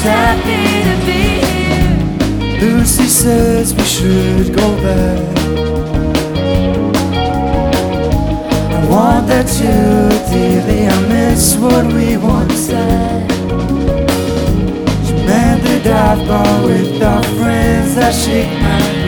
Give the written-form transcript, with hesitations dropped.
happy to be here. Lucy says we should go back. I want that too dearly. I miss what we once had. She manned the dive bar with our friends. I shake my